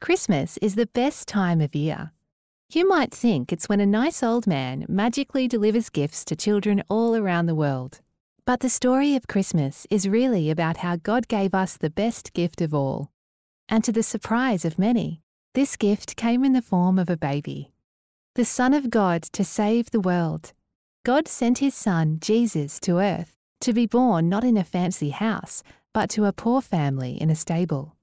Christmas is the best time of year. You might think it's when a nice old man magically delivers gifts to children all around the world. But the story of Christmas is really about how God gave us the best gift of all. And to the surprise of many, this gift came in the form of a baby. The Son of God to save the world. God sent his Son, Jesus, to earth to be born not in a fancy house, but to a poor family in a stable.